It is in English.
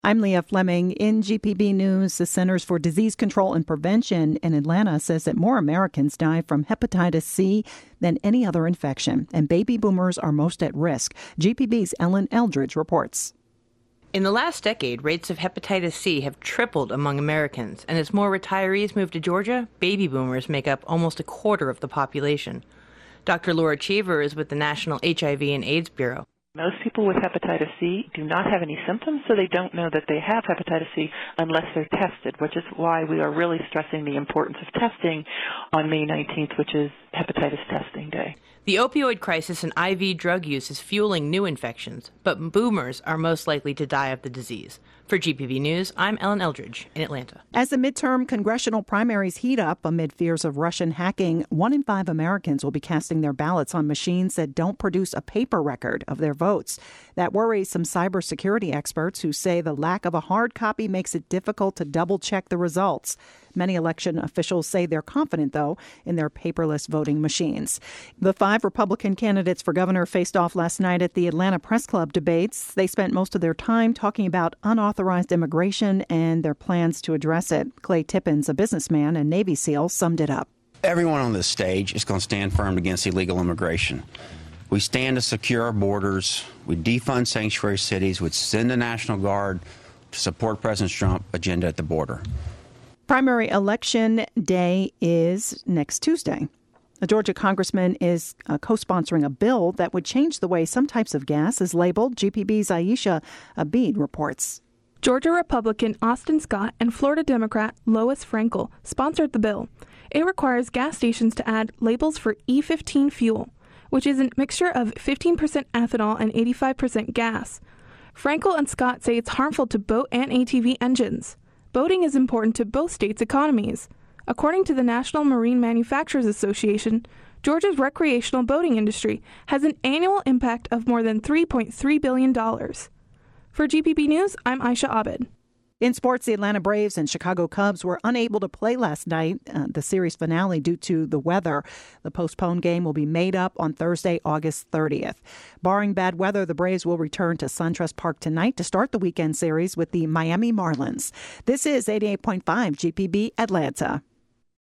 I'm Leah Fleming. In GPB News, the Centers for Disease Control and Prevention in Atlanta says that more Americans die from hepatitis C than any other infection, and baby boomers are most at risk. GPB's Ellen Eldridge reports. In the last decade, rates of hepatitis C have tripled among Americans, and as more retirees move to Georgia, baby boomers make up almost a quarter of the population. Dr. Laura Cheever is with the National HIV and AIDS Bureau. Most people with hepatitis C do not have any symptoms, so they don't know that they have hepatitis C unless they're tested, which is why we are really stressing the importance of testing on May 19th, which is Hepatitis Testing Day. The opioid crisis and IV drug use is fueling new infections, but boomers are most likely to die of the disease. For GPB News, I'm Ellen Eldridge in Atlanta. As the midterm congressional primaries heat up amid fears of Russian hacking, 1 in 5 Americans will be casting their ballots on machines that don't produce a paper record of their votes. That worries some cybersecurity experts who say the lack of a hard copy makes it difficult to double-check the results. Many election officials say they're confident, though, in their paperless voting machines. The 5 Republican candidates for governor faced off last night at the Atlanta Press Club debates. They spent most of their time talking about unauthorized immigration and their plans to address it. Clay Tippins, a businessman and Navy SEAL, summed it up. Everyone on this stage is going to stand firm against illegal immigration. We stand to secure our borders. We defund sanctuary cities. We send the National Guard to support President Trump's agenda at the border. Primary election day is next Tuesday. A Georgia congressman is co-sponsoring a bill that would change the way some types of gas is labeled. GPB's Aisha Abid reports. Georgia Republican Austin Scott and Florida Democrat Lois Frankel sponsored the bill. It requires gas stations to add labels for E15 fuel, which is a mixture of 15% ethanol and 85% gas. Frankel and Scott say it's harmful to boat and ATV engines. Boating is important to both states' economies. According to the National Marine Manufacturers Association, Georgia's recreational boating industry has an annual impact of more than $3.3 billion. For GPB News, I'm Aisha Abid. In sports, the Atlanta Braves and Chicago Cubs were unable to play last night, the series finale, due to the weather. The postponed game will be made up on Thursday, August 30th. Barring bad weather, the Braves will return to SunTrust Park tonight to start the weekend series with the Miami Marlins. This is 88.5 GPB Atlanta.